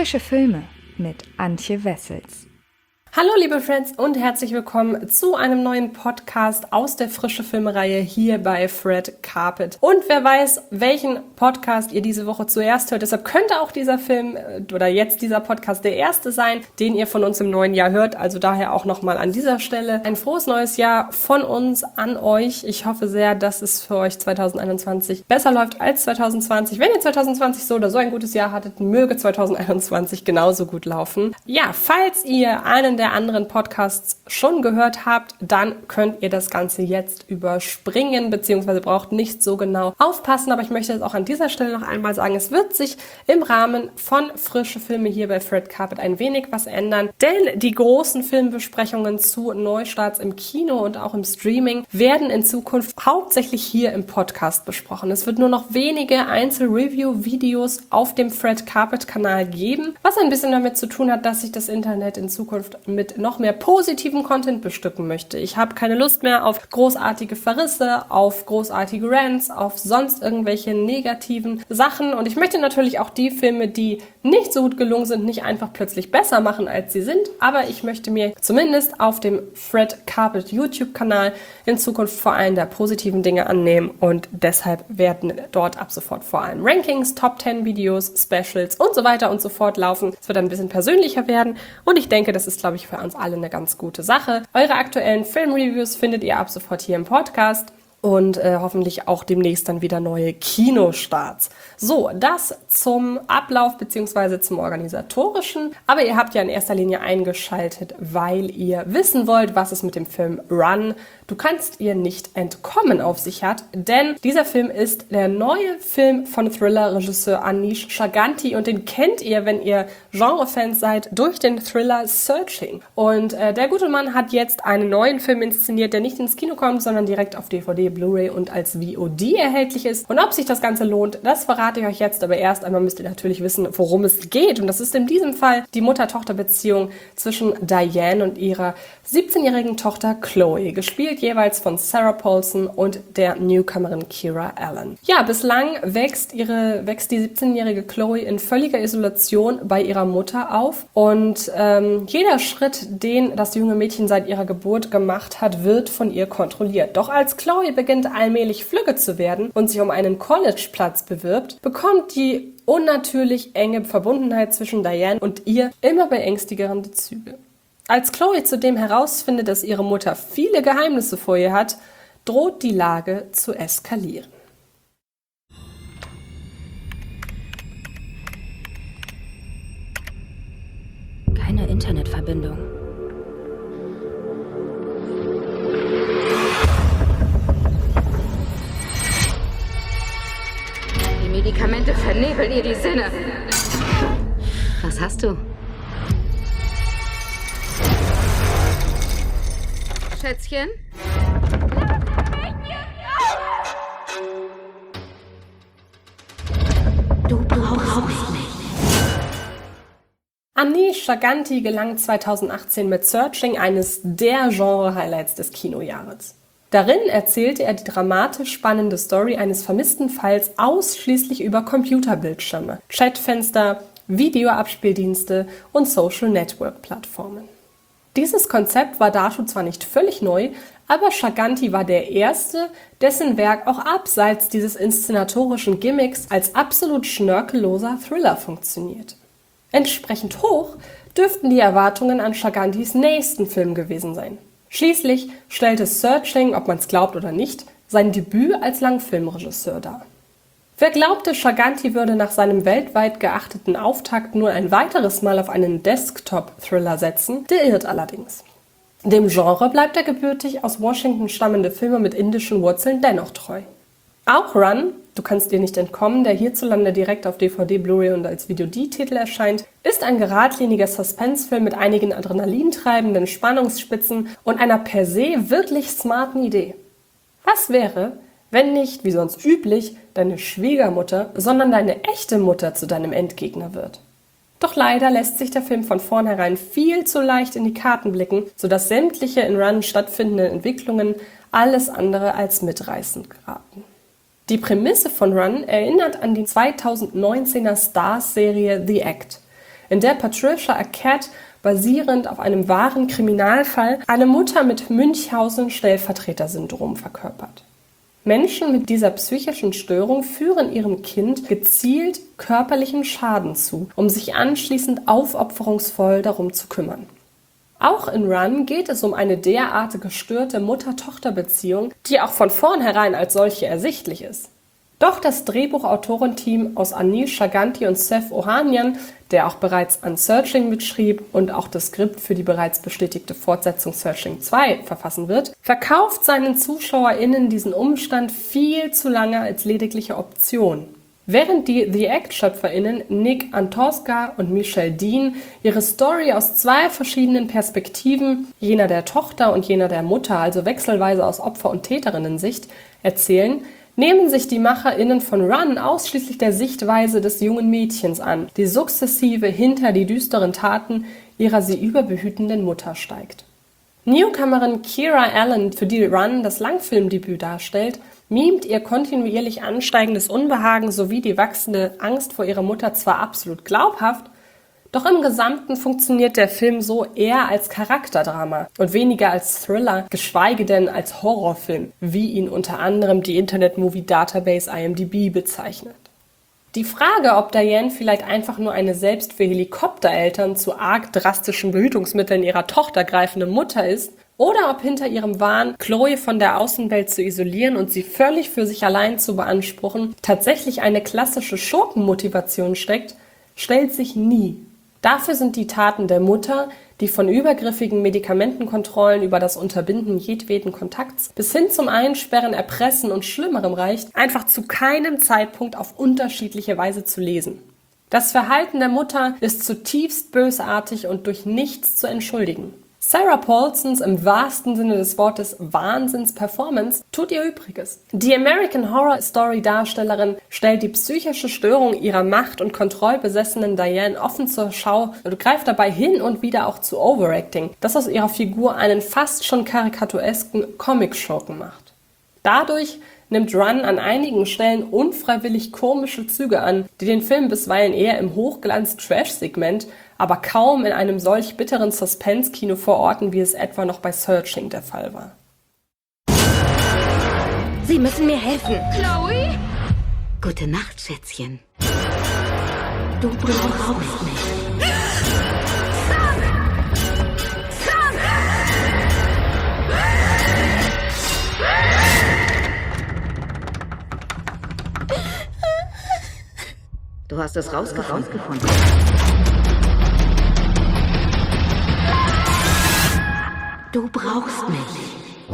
Frische Filme mit Antje Wessels. Hallo liebe Friends und herzlich willkommen zu einem neuen Podcast aus der Frische Filme-Reihe hier bei Fred Carpet. Und wer weiß, welchen Podcast ihr diese Woche zuerst hört, deshalb könnte auch dieser Film oder jetzt dieser Podcast der erste sein, den ihr von uns im neuen Jahr hört. Also daher auch nochmal an dieser Stelle ein frohes neues Jahr von uns an euch. Ich hoffe sehr, dass es für euch 2021 besser läuft als 2020. Wenn ihr 2020 so oder so ein gutes Jahr hattet, möge 2021 genauso gut laufen. Ja, falls ihr einen der anderen Podcasts schon gehört habt, dann könnt ihr das Ganze jetzt überspringen, beziehungsweise braucht nicht so genau aufpassen, aber ich möchte es auch an dieser Stelle noch einmal sagen, es wird sich im Rahmen von Frische Filme hier bei Fred Carpet ein wenig was ändern, denn die großen Filmbesprechungen zu Neustarts im Kino und auch im Streaming werden in Zukunft hauptsächlich hier im Podcast besprochen. Es wird nur noch wenige Einzel-Review-Videos auf dem Fred Carpet-Kanal geben, was ein bisschen damit zu tun hat, dass sich das Internet in Zukunft mit noch mehr positivem Content bestücken möchte. Ich habe keine Lust mehr auf großartige Verrisse, auf großartige Rants, auf sonst irgendwelche negativen Sachen. Und ich möchte natürlich auch die Filme, die nicht so gut gelungen sind, nicht einfach plötzlich besser machen, als sie sind. Aber ich möchte mir zumindest auf dem Fred Carpet YouTube-Kanal in Zukunft vor allem der positiven Dinge annehmen. Und deshalb werden dort ab sofort vor allem Rankings, Top 10 Videos, Specials und so weiter und so fort laufen. Es wird ein bisschen persönlicher werden. Und ich denke, das ist, glaube ich, für uns alle eine ganz gute Sache. Eure aktuellen Filmreviews findet ihr ab sofort hier im Podcast und hoffentlich auch demnächst dann wieder neue Kinostarts. So, das zum Ablauf bzw. zum Organisatorischen. Aber ihr habt ja in erster Linie eingeschaltet, weil ihr wissen wollt, was es mit dem Film Run, du kannst ihr nicht entkommen, auf sich hat. Denn dieser Film ist der neue Film von Thriller-Regisseur Anish Chaganty und den kennt ihr, wenn ihr Genre-Fans seid, durch den Thriller Searching. Und der gute Mann hat jetzt einen neuen Film inszeniert, der nicht ins Kino kommt, sondern direkt auf DVD, Blu-ray und als VOD erhältlich ist. Und ob sich das Ganze lohnt, das verrate ich euch jetzt. Aber erst einmal müsst ihr natürlich wissen, worum es geht. Und das ist in diesem Fall die Mutter-Tochter-Beziehung zwischen Diane und ihrer 17-jährigen Tochter Chloe, gespielt jeweils von Sarah Paulson und der Newcomerin Kira Allen. Ja, bislang wächst die 17-jährige Chloe in völliger Isolation bei ihrer Mutter auf. Und jeder Schritt, den das junge Mädchen seit ihrer Geburt gemacht hat, wird von ihr kontrolliert. Doch als Chloe beginnt allmählich flügge zu werden und sich um einen College-Platz bewirbt, bekommt die unnatürlich enge Verbundenheit zwischen Diane und ihr immer beängstigende Züge. Als Chloe zudem herausfindet, dass ihre Mutter viele Geheimnisse vor ihr hat, droht die Lage zu eskalieren. Keine Internetverbindung. Die Medikamente vernebeln ihr die Sinne. Was hast du? Schätzchen? Du brauchst mich. Anish Chaganty gelang 2018 mit Searching, eines der Genre-Highlights des Kinojahres. Darin erzählte er die dramatisch spannende Story eines vermissten Falls ausschließlich über Computerbildschirme, Chatfenster, Videoabspieldienste und Social-Network-Plattformen. Dieses Konzept war dazu zwar nicht völlig neu, aber Chaganty war der Erste, dessen Werk auch abseits dieses inszenatorischen Gimmicks als absolut schnörkelloser Thriller funktioniert. Entsprechend hoch dürften die Erwartungen an Chagantys nächsten Film gewesen sein. Schließlich stellte Searching, ob man es glaubt oder nicht, sein Debüt als Langfilmregisseur dar. Wer glaubte, Chaganty würde nach seinem weltweit geachteten Auftakt nur ein weiteres Mal auf einen Desktop-Thriller setzen, der irrt allerdings. Dem Genre bleibt der gebürtig aus Washington stammende Filmer mit indischen Wurzeln dennoch treu. Auch Run, du kannst dir nicht entkommen, der hierzulande direkt auf DVD, Blu-ray und als VOD-Titel erscheint, ist ein geradliniger Suspensefilm mit einigen adrenalintreibenden Spannungsspitzen und einer per se wirklich smarten Idee. Was wäre, wenn nicht, wie sonst üblich, deine Schwiegermutter, sondern deine echte Mutter zu deinem Endgegner wird? Doch leider lässt sich der Film von vornherein viel zu leicht in die Karten blicken, sodass sämtliche in Run stattfindenden Entwicklungen alles andere als mitreißend geraten. Die Prämisse von Run erinnert an die 2019er Starz-Serie The Act. in der Patricia Arquette basierend auf einem wahren Kriminalfall eine Mutter mit Münchhausen-Stellvertreter-Syndrom verkörpert. Menschen mit dieser psychischen Störung führen ihrem Kind gezielt körperlichen Schaden zu, um sich anschließend aufopferungsvoll darum zu kümmern. Auch in Run geht es um eine derart gestörte Mutter-Tochter-Beziehung, die auch von vornherein als solche ersichtlich ist. Doch das Drehbuchautorenteam aus Anish Chaganty und Seth Ohanian, der auch bereits an Searching mitschrieb und auch das Skript für die bereits bestätigte Fortsetzung Searching 2 verfassen wird, verkauft seinen ZuschauerInnen diesen Umstand viel zu lange als ledigliche Option. Während die The Act-SchöpferInnen Nick Antosca und Michelle Dean ihre Story aus zwei verschiedenen Perspektiven, jener der Tochter und jener der Mutter, also wechselweise aus Opfer- und Täterinnen-Sicht, erzählen, nehmen sich die MacherInnen von Run ausschließlich der Sichtweise des jungen Mädchens an, die sukzessive hinter die düsteren Taten ihrer sie überbehütenden Mutter steigt. Newcomerin Kira Allen, für die Run das Langfilmdebüt darstellt, mimt ihr kontinuierlich ansteigendes Unbehagen sowie die wachsende Angst vor ihrer Mutter zwar absolut glaubhaft, doch im Gesamten funktioniert der Film so eher als Charakterdrama und weniger als Thriller, geschweige denn als Horrorfilm, wie ihn unter anderem die Internet Movie Database IMDb bezeichnet. Die Frage, ob Diane vielleicht einfach nur eine selbst für Helikoptereltern zu arg drastischen Behütungsmitteln ihrer Tochter greifende Mutter ist, oder ob hinter ihrem Wahn, Chloe von der Außenwelt zu isolieren und sie völlig für sich allein zu beanspruchen, tatsächlich eine klassische Schurkenmotivation steckt, stellt sich nie. Dafür sind die Taten der Mutter, die von übergriffigen Medikamentenkontrollen über das Unterbinden jedweden Kontakts bis hin zum Einsperren, Erpressen und Schlimmerem reicht, einfach zu keinem Zeitpunkt auf unterschiedliche Weise zu lesen. Das Verhalten der Mutter ist zutiefst bösartig und durch nichts zu entschuldigen. Sarah Paulsons im wahrsten Sinne des Wortes Wahnsinns-Performance tut ihr Übriges. Die American Horror Story Darstellerin stellt die psychische Störung ihrer macht- und kontrollbesessenen Diane offen zur Schau und greift dabei hin und wieder auch zu Overacting, das aus ihrer Figur einen fast schon karikaturesken Comic-Schurken macht. Dadurch nimmt Run an einigen Stellen unfreiwillig komische Züge an, die den Film bisweilen eher im Hochglanz-Trash-Segment, aber kaum in einem solch bitteren Suspense-Kino verorten, wie es etwa noch bei Searching der Fall war. Sie müssen mir helfen. Chloe? Gute Nacht, Schätzchen. Du brauchst mich. Du hast es rausgefunden. Du brauchst mich.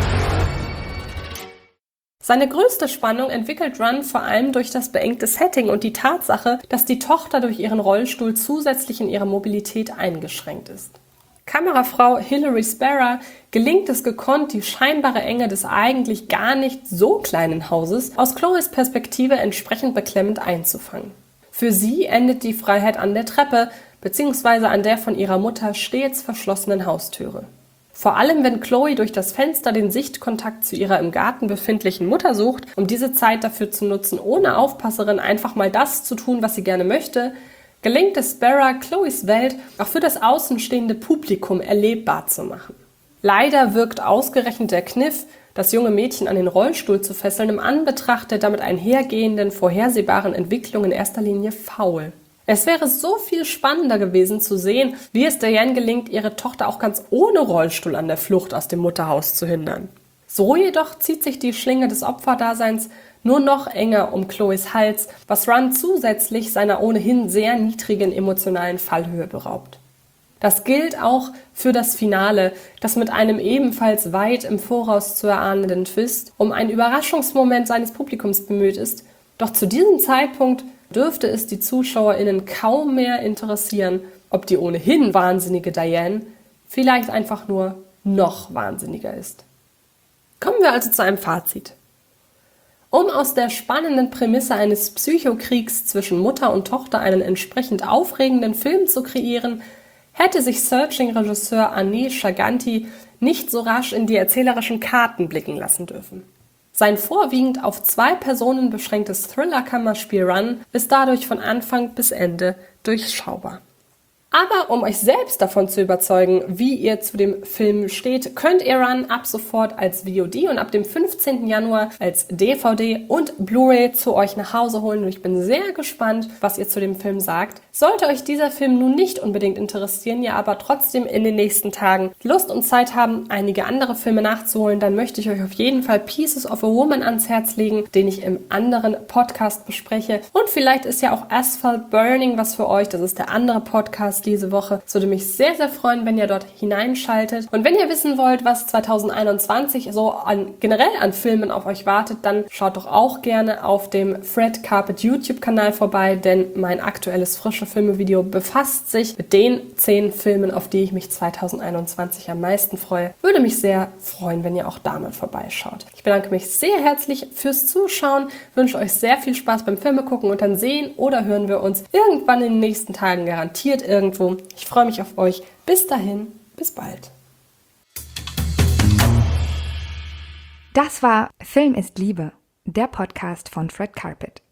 Seine größte Spannung entwickelt Run vor allem durch das beengte Setting und die Tatsache, dass die Tochter durch ihren Rollstuhl zusätzlich in ihrer Mobilität eingeschränkt ist. Kamerafrau Hilary Sparrow gelingt es gekonnt, die scheinbare Enge des eigentlich gar nicht so kleinen Hauses aus Chloes Perspektive entsprechend beklemmend einzufangen. Für sie endet die Freiheit an der Treppe bzw. an der von ihrer Mutter stets verschlossenen Haustüre. Vor allem, wenn Chloe durch das Fenster den Sichtkontakt zu ihrer im Garten befindlichen Mutter sucht, um diese Zeit dafür zu nutzen, ohne Aufpasserin einfach mal das zu tun, was sie gerne möchte, gelingt es Sparrow, Chloes Welt auch für das außenstehende Publikum erlebbar zu machen. Leider wirkt ausgerechnet der Kniff, das junge Mädchen an den Rollstuhl zu fesseln, im Anbetracht der damit einhergehenden, vorhersehbaren Entwicklung in erster Linie faul. Es wäre so viel spannender gewesen zu sehen, wie es Diane gelingt, ihre Tochter auch ganz ohne Rollstuhl an der Flucht aus dem Mutterhaus zu hindern. So jedoch zieht sich die Schlinge des Opferdaseins nur noch enger um Chloes Hals, was Run zusätzlich seiner ohnehin sehr niedrigen emotionalen Fallhöhe beraubt. Das gilt auch für das Finale, das mit einem ebenfalls weit im Voraus zu erahnenden Twist um einen Überraschungsmoment seines Publikums bemüht ist, doch zu diesem Zeitpunkt dürfte es die ZuschauerInnen kaum mehr interessieren, ob die ohnehin wahnsinnige Diane vielleicht einfach nur noch wahnsinniger ist. Kommen wir also zu einem Fazit. Um aus der spannenden Prämisse eines Psychokriegs zwischen Mutter und Tochter einen entsprechend aufregenden Film zu kreieren, hätte sich Searching-Regisseur Anish Chaganty nicht so rasch in die erzählerischen Karten blicken lassen dürfen. Sein vorwiegend auf 2 Personen beschränktes Thriller-Kammerspiel Run ist dadurch von Anfang bis Ende durchschaubar. Aber um euch selbst davon zu überzeugen, wie ihr zu dem Film steht, könnt ihr Run ab sofort als VOD und ab dem 15. Januar als DVD und Blu-ray zu euch nach Hause holen. Und ich bin sehr gespannt, was ihr zu dem Film sagt. Sollte euch dieser Film nun nicht unbedingt interessieren, ihr aber trotzdem in den nächsten Tagen Lust und Zeit haben, einige andere Filme nachzuholen, dann möchte ich euch auf jeden Fall Pieces of a Woman ans Herz legen, den ich im anderen Podcast bespreche. Und vielleicht ist ja auch Asphalt Burning was für euch. Das ist der andere Podcast diese Woche. Es würde mich sehr, sehr freuen, wenn ihr dort hineinschaltet. Und wenn ihr wissen wollt, was 2021 so generell an Filmen auf euch wartet, dann schaut doch auch gerne auf dem Fred Carpet YouTube-Kanal vorbei, denn mein aktuelles frische Filme-Video befasst sich mit den 10 Filmen, auf die ich mich 2021 am meisten freue. Würde mich sehr freuen, wenn ihr auch da mal vorbeischaut. Ich bedanke mich sehr herzlich fürs Zuschauen, wünsche euch sehr viel Spaß beim Filme gucken und dann sehen oder hören wir uns irgendwann in den nächsten Tagen garantiert irgendwo. Ich freue mich auf euch. Bis dahin, bis bald. Das war Film ist Liebe, der Podcast von Fred Carpet.